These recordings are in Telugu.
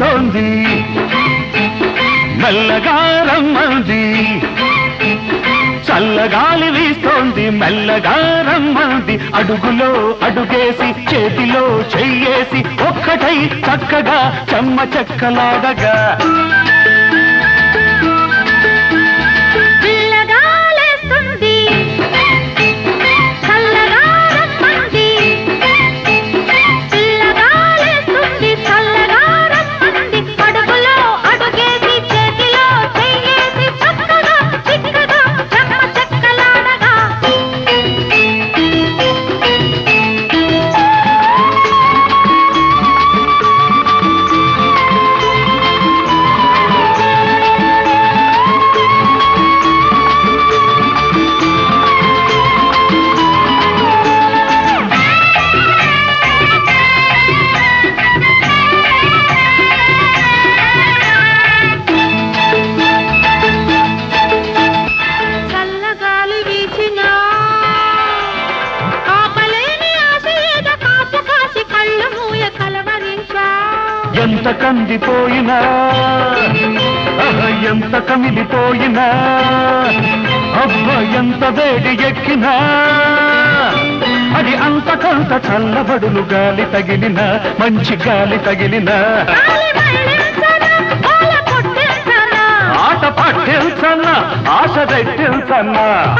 వీస్తోంది మెల్లగా రమ్మంది చల్లగాలి వీస్తోంది మెల్లగా రమ్మంది అడుగులో అడుగేసి చేతిలో చెయ్యేసి ఒక్కటై చక్కగా చెమ్మ చెక్కలాడగా ఎంత కందిపోయినా ఎంత కమిలిపోయినా అబ్బ ఎంత వేడి ఎక్కినా అది అంతకంత చల్లబడులు గాలి తగిలిన మంచి గాలి తగిలిన ఆట పట్టించన్న ఆశ పెట్టించన్న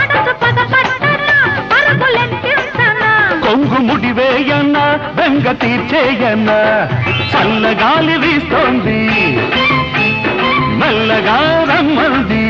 కొంగు ముడివేయన్న బెంగ తీర్చేయన్న చల్లగాలి వీస్తోంది మెల్లగా రమ్మంది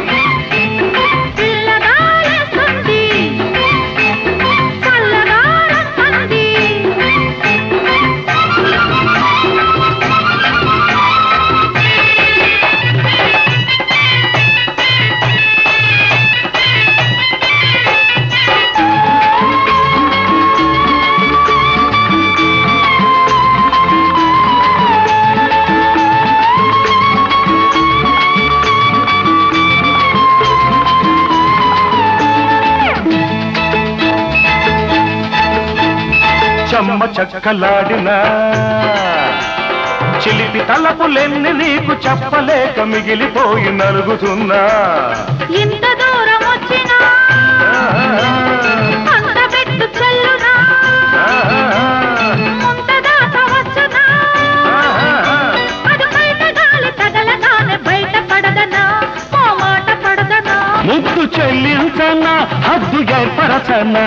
చెమ్మ చక్కలాడినా చిలిపి తలపులెన్ని నీకు చెప్పలేక మిగిలిపోయి నలుగుతున్నా ఇంత దూరం వచ్చినా అంత పెట్టు చల్లునా ముంత దాకా వచ్చునా అది బయట గాలి తగలగానే బయట పడదనా ఓ మాట పడదనా ముద్దు చెల్లించన్నా హద్దు ఏర్పరచన్నా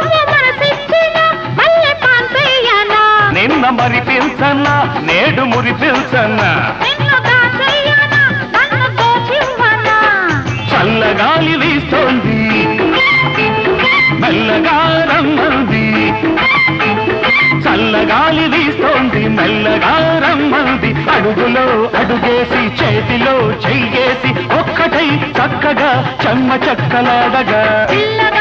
నిన్న మరి పిల్చన్నా నేడు మురి పిల్చన్నా చల్లగాలి వీస్తోంది మెల్లగా రమ్మంది చల్లగాలి వీస్తోంది మెల్లగా రమ్మంది అడుగులో అడుగేసి చేతిలో చెయ్యేసి ఒక్కటై చక్కగా చెమ్మ చెక్కలాడగా